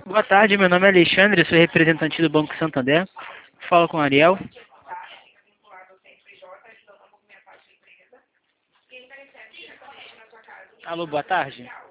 Boa tarde, meu nome é Alexandre, sou representante do Banco Santander. Falo com o Ariel. Alô, boa tarde.